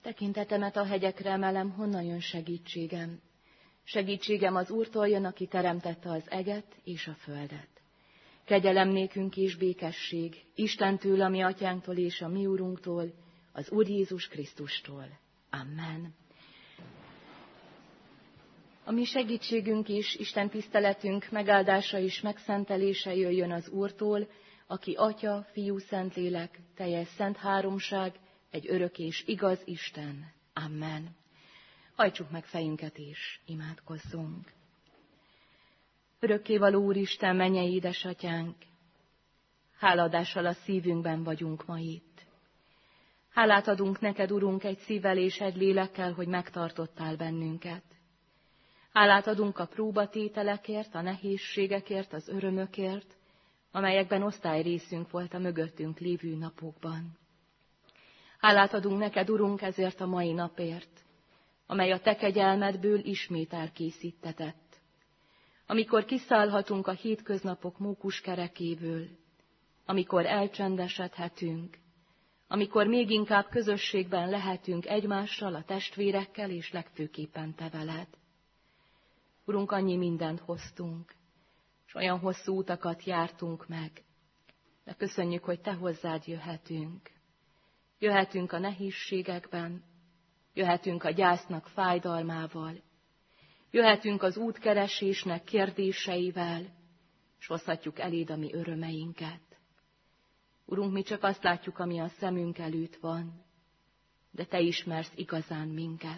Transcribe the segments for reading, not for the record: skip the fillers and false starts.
Tekintetemet a hegyekre emelem, honnan jön segítségem. Segítségem az Úrtól jön, aki teremtette az eget és a földet. Kegyelem nékünk és békesség, Istentől, a mi atyánktól és a mi Urunktól, az Úr Jézus Krisztustól. Amen. A mi segítségünk és Isten tiszteletünk megáldása és megszentelése jöjjön az Úrtól, aki Atya, Fiú, Szentlélek, teljes szent háromság, egy örök és igaz Isten. Amen. Hajtsuk meg fejünket és imádkozzunk. Örökkévaló Úristen, mennyei édesatyánk, háladással a szívünkben vagyunk ma itt. Hálát adunk neked, Urunk, egy szívvel és egy lélekkel, hogy megtartottál bennünket. Hálát adunk a próbatételekért, a nehézségekért, az örömökért, amelyekben osztályrészünk volt a mögöttünk lévő napokban. Hálát adunk neked, Urunk, ezért a mai napért, amely a te kegyelmedből ismét elkészítetett. Amikor kiszállhatunk a hétköznapok mókuskerekéből, amikor elcsendesedhetünk, amikor még inkább közösségben lehetünk egymással, a testvérekkel és legfőképpen te veled. Urunk, annyi mindent hoztunk, és olyan hosszú utakat jártunk meg, de köszönjük, hogy te hozzád jöhetünk. Jöhetünk a nehézségekben, jöhetünk a gyásznak fájdalmával, jöhetünk az útkeresésnek kérdéseivel, és hozhatjuk eléd a mi örömeinket. Urunk, mi csak azt látjuk, ami a szemünk előtt van, de te ismersz igazán minket.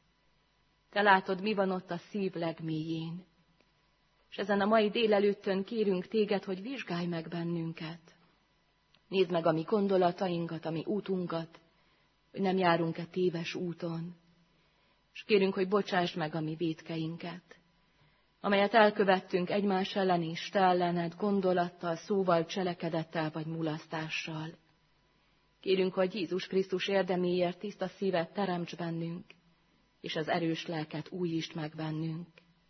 Te látod, mi van ott a szív legmélyén, és ezen a mai délelőttön kérünk téged, hogy vizsgálj meg bennünket. Nézd meg a mi gondolatainkat, a mi útunkat, hogy nem járunk-e téves úton, és kérünk, hogy bocsásd meg a mi vétkeinket, amelyet elkövettünk egymás ellen és te ellened, gondolattal, szóval, cselekedettel vagy mulasztással. Kérünk, hogy Jézus Krisztus érdeméért tiszta szívet teremts bennünk, és az erős lelket újítsd meg bennünk.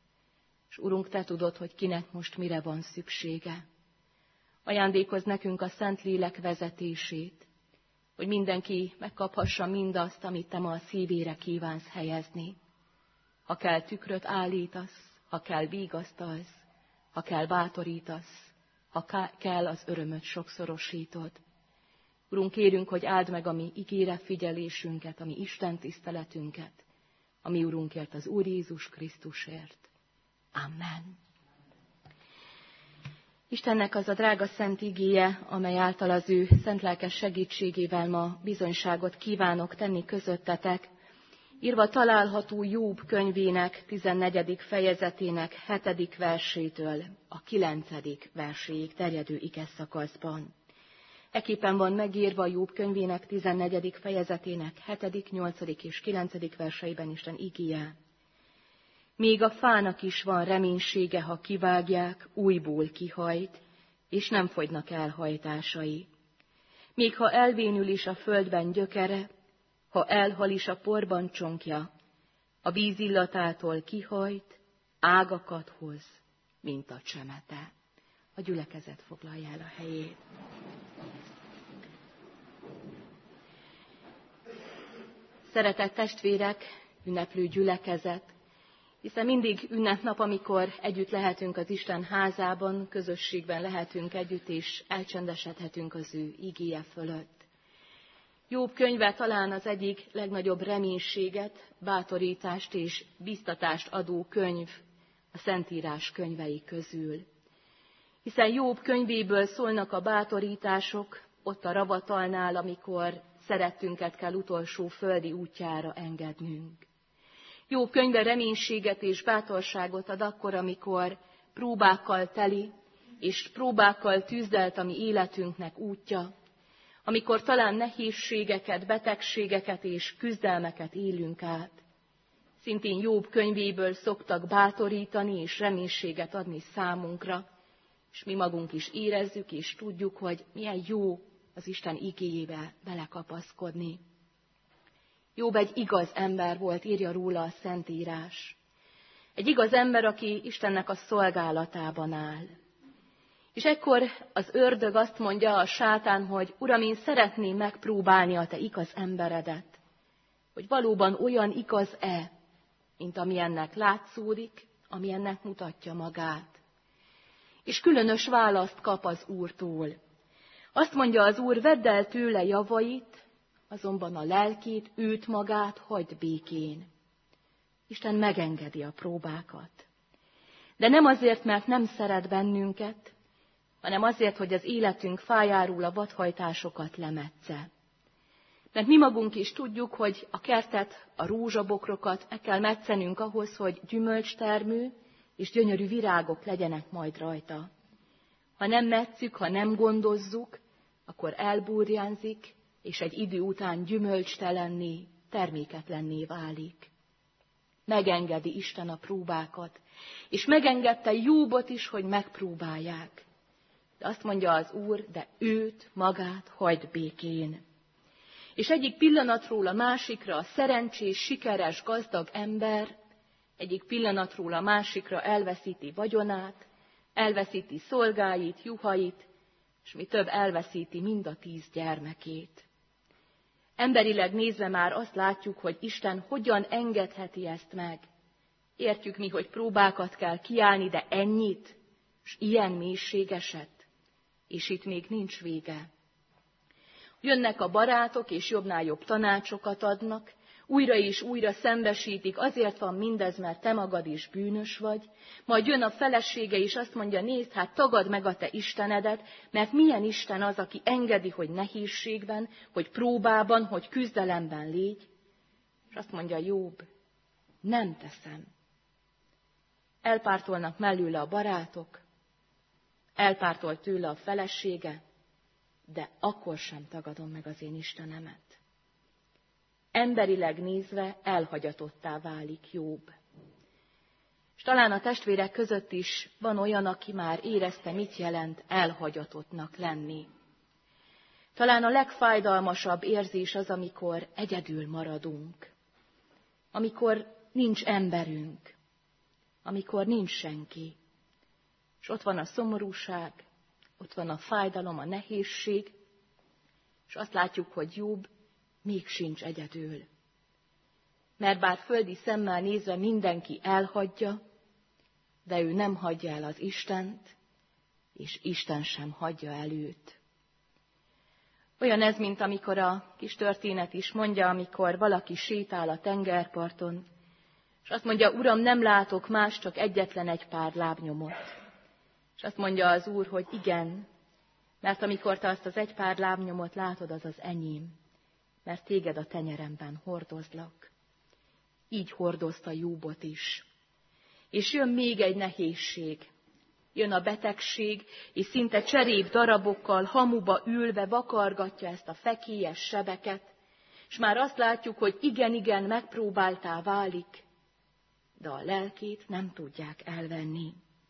És Urunk, te tudod, hogy kinek most mire van szüksége. Ajándékozz nekünk a Szentlélek vezetését, hogy mindenki megkaphassa mindazt, amit te ma a szívére kívánsz helyezni. Ha kell, tükröt állítasz, ha kell, vigasztalsz, ha kell, bátorítasz, ha kell, az örömöt sokszorosítod. Urunk, kérünk, hogy áld meg a mi igére figyelésünket, a mi Isten tiszteletünket, a mi Urunkért, az Úr Jézus Krisztusért. Amen. Istennek az a drága szent igéje, amely által az ő szent lelkes segítségével ma bizonyságot kívánok tenni közöttetek, írva található Jób könyvének 14. fejezetének 7. versétől a 9. verséig terjedő igeszakaszban. Eképpen van megírva Jób könyvének 14. fejezetének 7., 8. és 9. verseiben Isten igéje. Még a fának is van reménysége, ha kivágják, újból kihajt, és nem fogynak el hajtásai. Még ha elvénül is a földben gyökere, ha elhal is a porban csonkja, a víz illatától kihajt, ágakat hoz, mint a csemete. A gyülekezet foglalja el a helyét. Szeretett testvérek, ünneplő gyülekezet, hiszen mindig ünnepnap, amikor együtt lehetünk az Isten házában, közösségben lehetünk együtt, és elcsendesedhetünk az ő igéje fölött. Jób könyve talán az egyik legnagyobb reménységet, bátorítást és biztatást adó könyv a Szentírás könyvei közül. Hiszen Jób könyvéből szólnak a bátorítások, ott a ravatalnál, amikor szerettünket kell utolsó földi útjára engednünk. Jób könyve reménységet és bátorságot ad akkor, amikor próbákkal teli, és próbákkal tűzdelt a mi életünknek útja, amikor talán nehézségeket, betegségeket és küzdelmeket élünk át. Szintén Jób könyvéből szoktak bátorítani és reménységet adni számunkra, és mi magunk is érezzük és tudjuk, hogy milyen jó az Isten igéjébe belekapaszkodni. Jób egy igaz ember volt, írja róla a Szentírás. Egy igaz ember, aki Istennek a szolgálatában áll. És ekkor az ördög azt mondja a sátán, hogy Uram, én szeretném megpróbálni a te igaz emberedet. hogy valóban olyan igaz-e, mint ami ennek látszódik, ami ennek mutatja magát. És különös választ kap az Úrtól. Azt mondja az Úr, vedd el tőle javait, azonban a lelkét, őt magát hagyd békén. Isten megengedi a próbákat. De nem azért, mert nem szeret bennünket, hanem azért, hogy az életünk fájáról a vadhajtásokat lemetsze. Mert mi magunk is tudjuk, hogy a kertet, a rózsabokrokat meg kell metszenünk ahhoz, hogy gyümölcstermő és gyönyörű virágok legyenek majd rajta. Ha nem metszük, ha nem gondozzuk, akkor elburjánzik, és egy idő után gyümölcstelenné, terméketlenné válik. Megengedi Isten a próbákat, és megengedte Jóbot is, hogy megpróbálják. De azt mondja az Úr, de őt, magát hagyd békén. És egyik pillanatról a másikra a szerencsés, sikeres, gazdag ember, egyik pillanatról a másikra elveszíti vagyonát, elveszíti szolgáit, juhait, és mi több, elveszíti mind a 10 gyermekét. Emberileg nézve már azt látjuk, hogy Isten hogyan engedheti ezt meg. Értjük mi, hogy próbákat kell kiállni, de ennyit, és ilyen mélységeset, és itt még nincs vége. Jönnek a barátok, és jobbnál jobb tanácsokat adnak, újra és újra szembesítik, azért van mindez, mert te magad is bűnös vagy. Majd jön a felesége, és azt mondja, nézd, hát tagadd meg a te Istenedet, mert milyen Isten az, aki engedi, hogy nehézségben, hogy próbában, hogy küzdelemben légy. És azt mondja Jób, nem teszem. Elpártolnak mellőle a barátok, elpártolt tőle a felesége, de akkor sem tagadom meg az én Istenemet. Emberileg nézve elhagyatottá válik Jób. És talán a testvérek között is van olyan, aki már érezte, mit jelent elhagyatottnak lenni. Talán a legfájdalmasabb érzés az, amikor egyedül maradunk, amikor nincs emberünk, amikor nincs senki. És ott van a szomorúság, ott van a fájdalom, a nehézség, és azt látjuk, hogy Jób még sincs egyedül. Mert bár földi szemmel nézve mindenki elhagyja, de ő nem hagyja el az Istent, és Isten sem hagyja el őt. Olyan ez, mint amikor a kis történet is mondja, amikor valaki sétál a tengerparton, és azt mondja, Uram, nem látok más, csak egyetlen egy pár lábnyomot. És azt mondja az Úr, hogy igen, mert amikor te azt az egy pár lábnyomot látod, az az enyém, mert téged a tenyeremben hordozlak. Így hordozta Jóbot is. És jön még egy nehézség. Jön a betegség, és szinte cserép darabokkal, hamuba ülve vakargatja ezt a fekélyes sebeket, és már azt látjuk, hogy igen, megpróbáltá válik, de a lelkét nem tudják elvenni.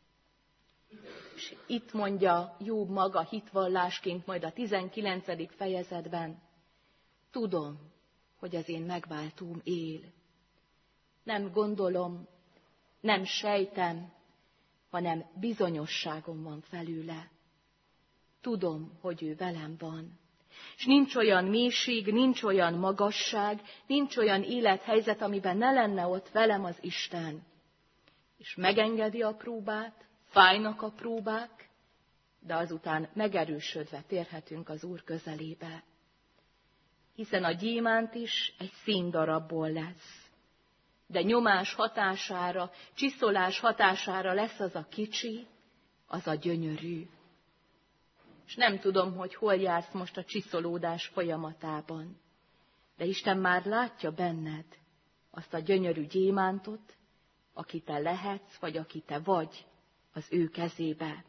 És itt mondja Jób maga hitvallásként majd a 19. fejezetben, tudom, hogy az én megváltóm él. Nem gondolom, nem sejtem, hanem bizonyosságom van felőle. Tudom, hogy ő velem van. És nincs olyan mélység, nincs olyan magasság, nincs olyan élethelyzet, amiben ne lenne ott velem az Isten. És megengedi a próbát, fájnak a próbák, de azután megerősödve térhetünk az Úr közelébe. Hiszen a gyémánt is egy színdarabból lesz. De nyomás hatására, csiszolás hatására lesz az a kicsi, az a gyönyörű. És nem tudom, hogy hol jársz most a csiszolódás folyamatában, de Isten már látja benned azt a gyönyörű gyémántot, aki te lehetsz, vagy aki te vagy az ő kezébe.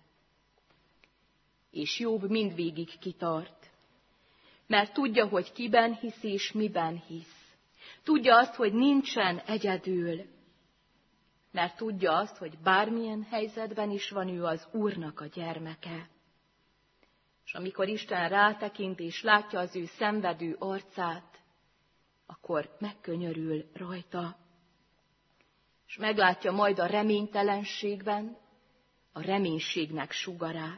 És Jób mindvégig kitart, mert tudja, hogy kiben hisz és miben hisz. Tudja azt, hogy nincsen egyedül, mert tudja azt, hogy bármilyen helyzetben is van ő az Úrnak a gyermeke. És amikor Isten rátekint és látja az ő szenvedő arcát, akkor megkönyörül rajta, és meglátja majd a reménytelenségben a reménységnek sugarát.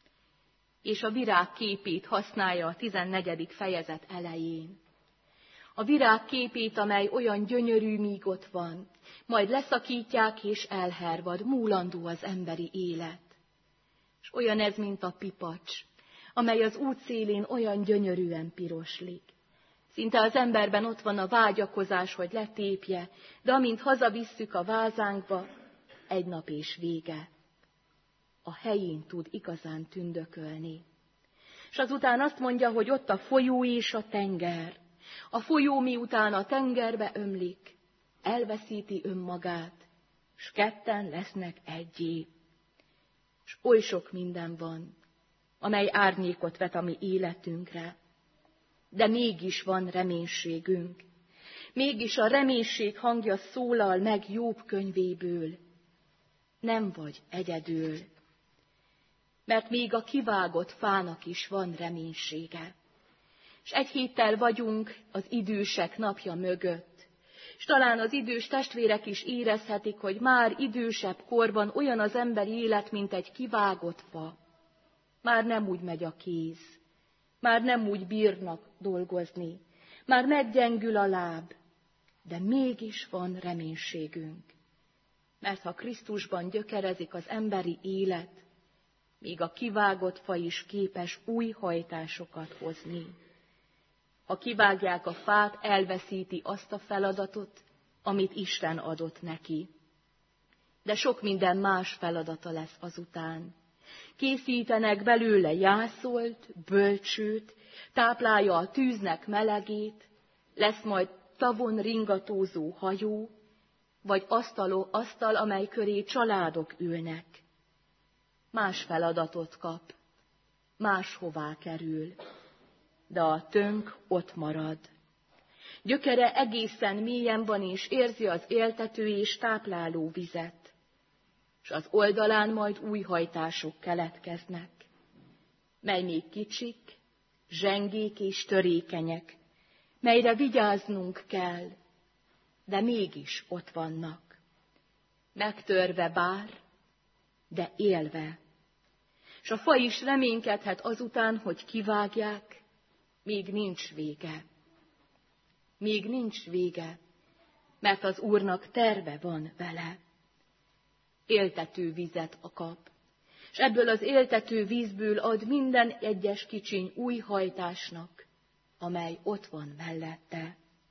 És a virág képét használja a 14. fejezet elején. a virág képét, amely olyan gyönyörű, míg ott van, majd leszakítják és elhervad, múlandó az emberi élet. És olyan ez, mint a pipacs, amely az út szélén olyan gyönyörűen piroslik. Szinte az emberben ott van a vágyakozás, hogy letépje, de amint hazavisszük a vázánkba, egy nap és vége. A helyén tud igazán tündökölni. És azután azt mondja, hogy ott a folyó és a tenger. A folyó miután a tengerbe ömlik, elveszíti önmagát, s ketten lesznek egyé. És oly sok minden van, amely árnyékot vet a mi életünkre, de mégis van reménységünk. Mégis a reménység hangja szólal meg Jobb könyvéből. Nem vagy egyedül, mert még a kivágott fának is van reménysége. És egy héttel vagyunk az idősek napja mögött, és talán az idős testvérek is érezhetik, hogy már idősebb korban olyan az emberi élet, mint egy kivágott fa. Már nem úgy megy a kéz, már nem úgy bírnak dolgozni, már meggyengül a láb, de mégis van reménységünk. Mert ha Krisztusban gyökerezik az emberi élet, még a kivágott fa is képes új hajtásokat hozni. Ha kivágják a fát, elveszíti azt a feladatot, amit Isten adott neki. De sok minden más feladata lesz azután. Készítenek belőle jászolt, bölcsőt, táplálja a tűznek melegét, lesz majd tavon ringatózó hajó, vagy asztal, amely köré családok ülnek. Más feladatot kap, máshová kerül, de a tönk ott marad. Gyökere egészen mélyen van, és érzi az éltető és tápláló vizet, és az oldalán majd új hajtások keletkeznek, mely még kicsik, zsengék és törékenyek, melyre vigyáznunk kell, de mégis ott vannak. Megtörve bár, de élve. És a fa is reménykedhet azután, hogy kivágják, még nincs vége. Még nincs vége, mert az Úrnak terve van vele. Éltető vizet kap, és ebből az éltető vízből ad minden egyes kicsiny új hajtásnak, amely ott van mellette.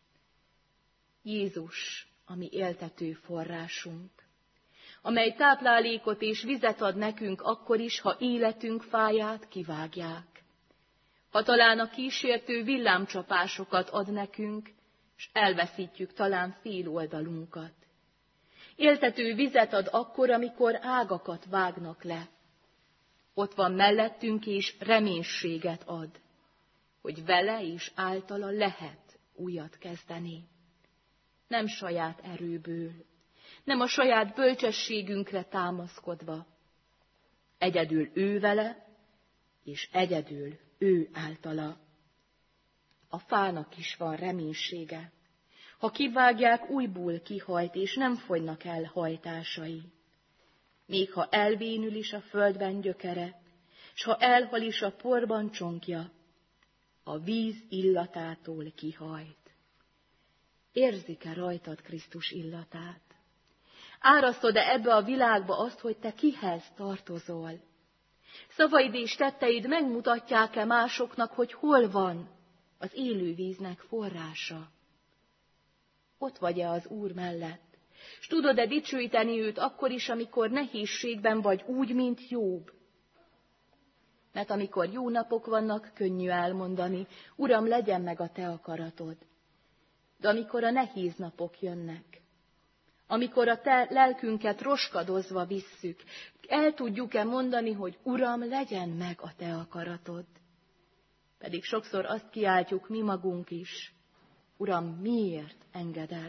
Jézus, a mi éltető forrásunk, amely táplálékot és vizet ad nekünk akkor is, ha életünk fáját kivágják. Ha talán a kísértő villámcsapásokat ad nekünk, s elveszítjük talán fél oldalunkat. Éltető vizet ad akkor, amikor ágakat vágnak le. Ott van mellettünk, és reménységet ad, hogy vele és általa lehet újat kezdeni. Nem saját erőből, nem a saját bölcsességünkre támaszkodva. Egyedül ő vele, és egyedül ő általa. A fának is van reménysége. Ha kivágják, újból kihajt, és nem fogynak el hajtásai. Még ha elvénül is a földben gyökere, s ha elhal is a porban csonkja, a víz illatától kihajt. Érzik-e rajtad Krisztus illatát? Árasztod-e ebbe a világba azt, hogy te kihez tartozol? Szavaid és tetteid megmutatják-e másoknak, hogy hol van az élő víznek forrása? Ott vagy-e az Úr mellett, s tudod-e dicsőíteni őt akkor is, amikor nehézségben vagy úgy, mint Jobb? Mert amikor jó napok vannak, könnyű elmondani, Uram, legyen meg a te akaratod. De amikor a nehéz napok jönnek, amikor a te lelkünket roskadozva visszük, el tudjuk-e mondani, hogy Uram, legyen meg a te akaratod? Pedig sokszor azt kiáltjuk mi magunk is, Uram, miért engeded?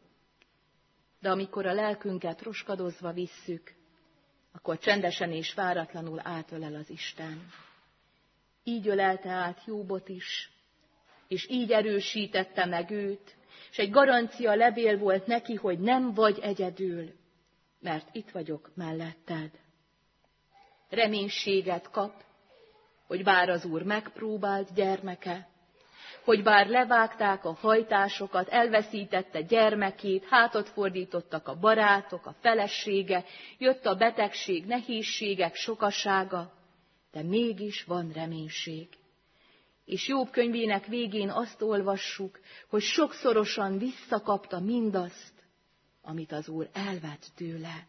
De amikor a lelkünket roskadozva visszük, akkor csendesen és váratlanul átölel az Isten. Így ölelte át Jobbot is, és így erősítette meg őt, és egy garancia levél volt neki, hogy nem vagy egyedül, mert itt vagyok melletted. Reménységet kap, hogy bár az Úr megpróbált gyermeke, hogy bár levágták a hajtásokat, elveszítette gyermekét, hátat fordítottak a barátok, a felesége, jött a betegség, nehézségek sokasága, de mégis van reménység. És Jobb könyvének végén azt olvassuk, hogy sokszorosan visszakapta mindazt, amit az Úr elvett tőle.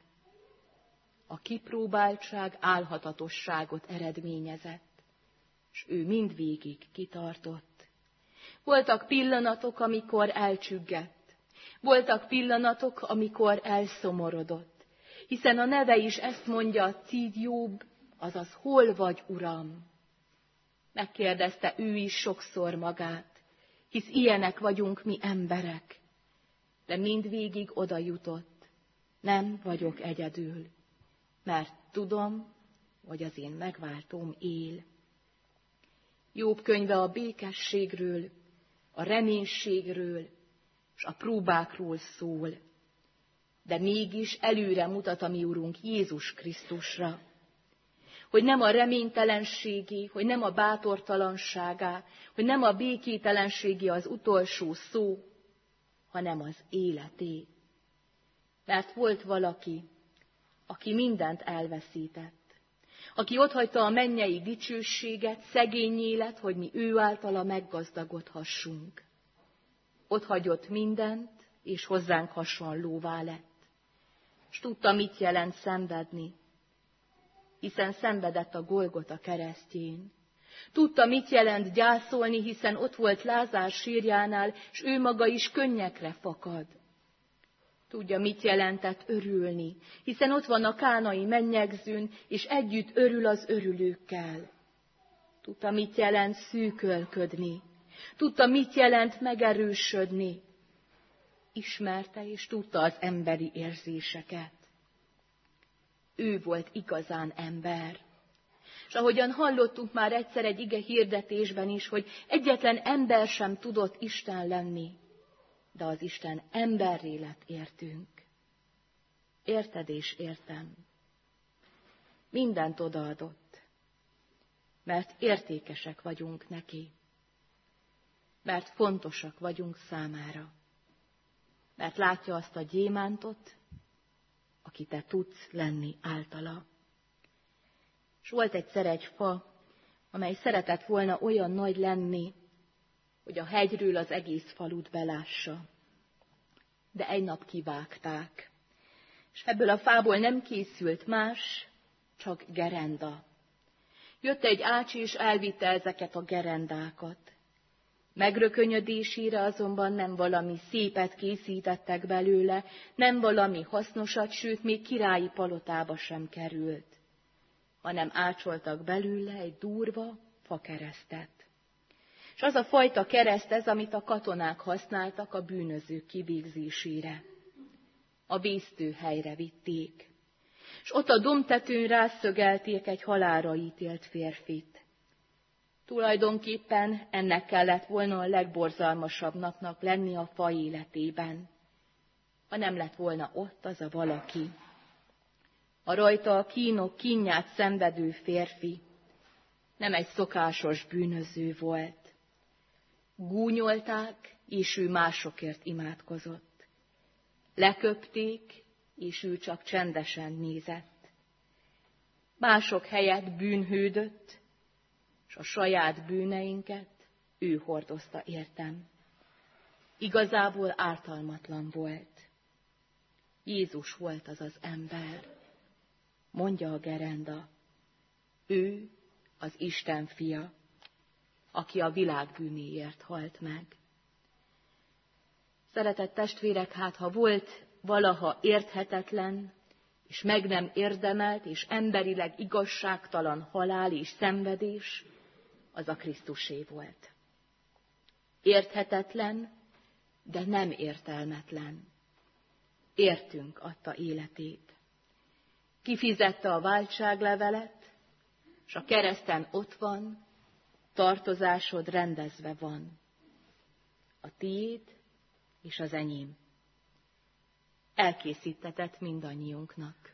A kipróbáltság álhatatosságot eredményezett, és ő mindvégig kitartott. Voltak pillanatok, amikor elcsüggett. Voltak pillanatok, amikor elszomorodott. Hiszen a neve is ezt mondja, Cíd Jobb, azaz hol vagy, Uram? Megkérdezte ő is sokszor magát, hisz ilyenek vagyunk mi emberek. De mindvégig oda jutott, nem vagyok egyedül, mert tudom, hogy az én megváltóm él. Jobb könyve a békességről, a reménységről és a próbákról szól, de mégis előre mutat a mi Urunk Jézus Krisztusra, hogy nem a reménytelenségé, hogy nem a bátortalanságá, hogy nem a békételenségé az utolsó szó, hanem az életé. Mert volt valaki, aki mindent elveszített, aki otthagyta a mennyei dicsőséget, szegény élet, hogy mi ő általa meggazdagodhassunk. Otthagyott mindent, és hozzánk hasonlóvá lett. És tudta, mit jelent szenvedni, hiszen szenvedett a Golgota keresztjén. Tudta, mit jelent gyászolni, hiszen ott volt Lázár sírjánál, és ő maga is könnyekre fakad. Tudja, mit jelentett örülni, hiszen ott van a kánai mennyegzőn, és együtt örül az örülőkkel. Tudta, mit jelent szűkölködni. Tudta, mit jelent megerősödni. Ismerte és tudta az emberi érzéseket. Ő volt igazán ember. És ahogyan hallottunk már egyszer egy ige hirdetésben is, hogy egyetlen ember sem tudott Isten lenni, de az Isten emberré lett értünk. Érted és értem. Mindent odaadott, mert értékesek vagyunk neki, mert fontosak vagyunk számára, mert látja azt a gyémántot, aki te tudsz lenni általa. És volt egyszer egy fa, amely szeretett volna olyan nagy lenni, hogy a hegyről az egész falut belássa. De egy nap kivágták, és ebből a fából nem készült más, csak gerenda. Jött egy ács, és elvitte ezeket a gerendákat. Megrökönyödésére azonban nem valami szépet készítettek belőle, nem valami hasznosat, sőt, még királyi palotába sem került, hanem ácsoltak belőle egy durva fakeresztet. És az a fajta kereszt ez, amit a katonák használtak a bűnözők kivégzésére. A vésztőhelyre vitték, és ott a dombtetőn rászögelték egy halálra ítélt férfit. Tulajdonképpen ennek kellett volna a legborzalmasabb napnak lenni a fa életében, ha nem lett volna ott az a valaki. A rajta a kínok kínját szenvedő férfi nem egy szokásos bűnöző volt. Gúnyolták, és ő másokért imádkozott. Leköpték, és ő csak csendesen nézett. Mások helyett bűnhődött, és a saját bűneinket ő hordozta értem. Igazából ártalmatlan volt. Jézus volt az az ember, mondja a gerenda. Ő az Isten fia, aki a világ bűnéért halt meg. Szeretett testvérek, hát ha volt valaha érthetetlen, és meg nem érdemelt, és emberileg igazságtalan halál és szenvedés, az a Krisztusé volt. Érthetetlen, de nem értelmetlen. Értünk adta életét. Kifizette a váltságlevelet, és a kereszten ott van, tartozásod rendezve van. A tiéd és az enyém. Elkészítetett mindannyiunknak.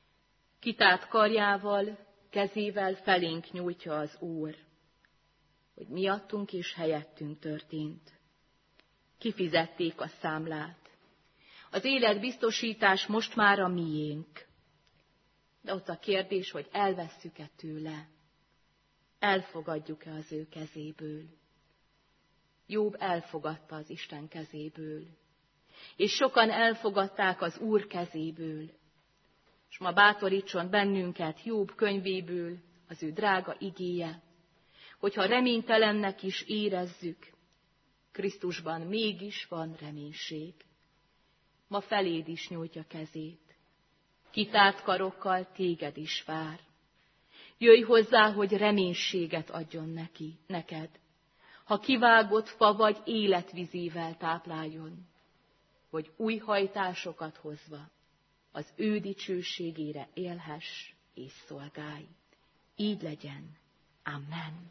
Kitárt karjával, kezével felénk nyújtja az Úr. hogy miattunk és helyettünk történt. Kifizették a számlát. Az életbiztosítás most már a miénk. De ott a kérdés, hogy elvesszük-e tőle, elfogadjuk-e az ő kezéből. Jobb elfogadta az Isten kezéből, és sokan elfogadták az Úr kezéből. És ma bátorítson bennünket Jobb könyvéből az ő drága igéje, hogyha reménytelennek is érezzük, Krisztusban mégis van reménység. Ma feléd is nyújtja kezét, kitárt karokkal téged is vár. Jöjj hozzá, hogy reménységet adjon neked, ha kivágott fa vagy életvizével tápláljon, hogy új hajtásokat hozva az ő dicsőségére élhess és szolgálj. Így legyen. Amen.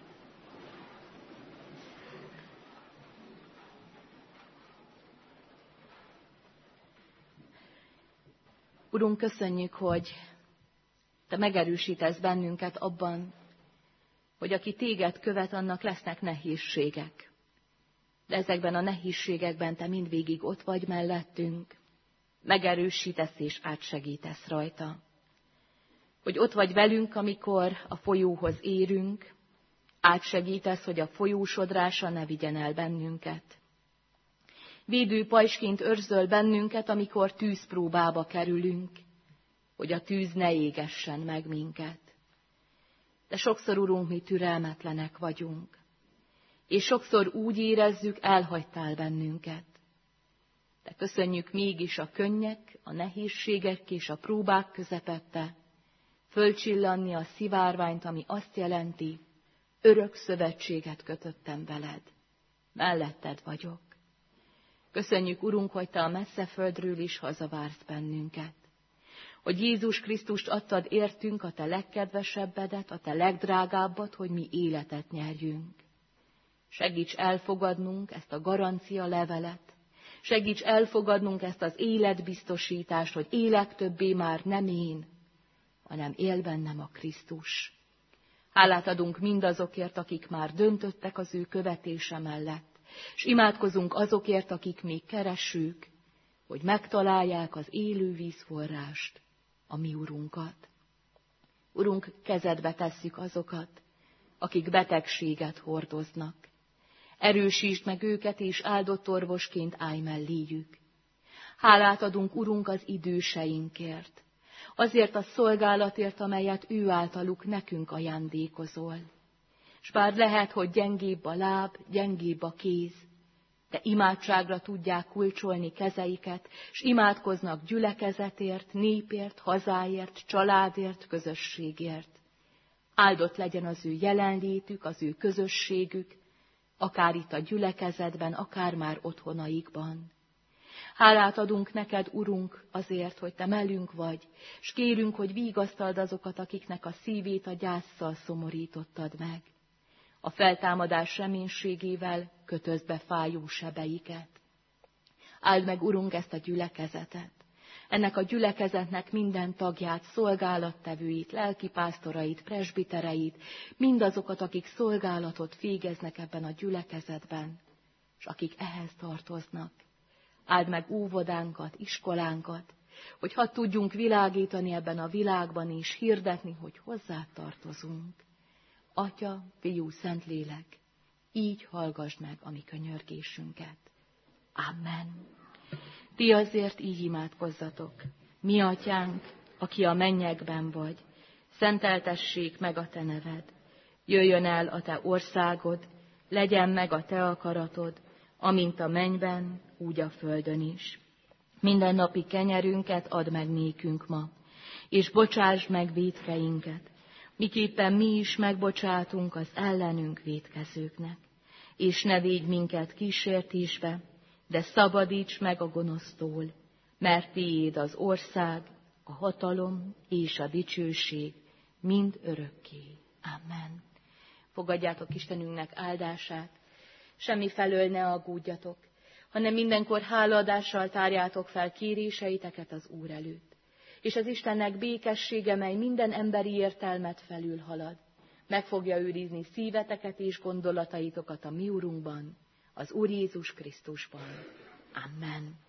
Urunk, köszönjük, hogy Te megerősítesz bennünket abban, hogy aki Téged követ, annak lesznek nehézségek. De ezekben a nehézségekben Te mindvégig ott vagy mellettünk, megerősítesz és átsegítesz rajta. Hogy ott vagy velünk, amikor a folyóhoz érünk, átsegítesz, hogy a folyó sodrása ne vigyen el bennünket. Védő pajzsként őrzöl bennünket, amikor tűzpróbába kerülünk, hogy a tűz ne égessen meg minket. De sokszor, Urunk, mi türelmetlenek vagyunk, és sokszor úgy érezzük, elhagytál bennünket. De köszönjük mégis a könnyek, a nehézségek és a próbák közepette, fölcsillanni a szivárványt, ami azt jelenti, örök szövetséget kötöttem veled, melletted vagyok. Köszönjük, Urunk, hogy Te a messze földről is hazavársz bennünket, hogy Jézus Krisztust adtad értünk, a Te legkedvesebbedet, a Te legdrágábbat, hogy mi életet nyerjünk. Segíts elfogadnunk ezt a garancia levelet, segíts elfogadnunk ezt az életbiztosítást, hogy élek többé már nem én, hanem él bennem a Krisztus. Hálát adunk mindazokért, akik már döntöttek az ő követése mellett, és imádkozunk azokért, akik még keresők, hogy megtalálják az élő vízforrást, a mi Urunkat. Urunk, kezedbe tesszük azokat, akik betegséget hordoznak. Erősítsd meg őket, és áldott orvosként állj melléjük. Hálát adunk, Urunk, az időseinkért, azért a szolgálatért, amelyet ő általuk nekünk ajándékozol. S bár lehet, hogy gyengébb a láb, gyengébb a kéz, de imádságra tudják kulcsolni kezeiket, s imádkoznak gyülekezetért, népért, hazáért, családért, közösségért. Áldott legyen az ő jelenlétük, az ő közösségük, akár itt a gyülekezetben, akár már otthonaikban. Hálát adunk neked, Urunk, azért, hogy Te melünk vagy, s kérünk, hogy vigasztald azokat, akiknek a szívét a gyásszal szomorítottad meg. A feltámadás reménységével kötözd be fájó sebeiket. Áld meg, Urunk, ezt a gyülekezetet. Ennek a gyülekezetnek minden tagját, szolgálattevőit, lelkipásztorait, presbitereit, mindazokat, akik szolgálatot végeznek ebben a gyülekezetben, és akik ehhez tartoznak. Áld meg óvodánkat, iskolánkat, hogy hadd tudjunk világítani ebben a világban, és hirdetni, hogy hozzád tartozunk. Atya, Fiú, Szentlélek, így hallgasd meg a mi könyörgésünket. Amen. Ti azért így imádkozzatok. Mi Atyánk, aki a mennyekben vagy, szenteltessék meg a Te neved. Jöjjön el a Te országod, legyen meg a Te akaratod, amint a mennyben, úgy a földön is. Mindennapi kenyerünket add meg nékünk ma, és bocsásd meg vétkeinket, miképpen mi is megbocsátunk az ellenünk vétkezőknek. És ne védj minket kísértésbe, de szabadíts meg a gonosztól, mert tiéd az ország, a hatalom és a dicsőség mind örökké. Amen. Fogadjátok Istenünknek áldását, semmifelől ne aggódjatok, hanem mindenkor hálaadással tárjátok fel kéréseiteket az Úr előtt. És az Istennek békessége, mely minden emberi értelmet felülhalad, meg fogja őrizni szíveteket és gondolataitokat a mi Urunkban, az Úr Jézus Krisztusban. Amen.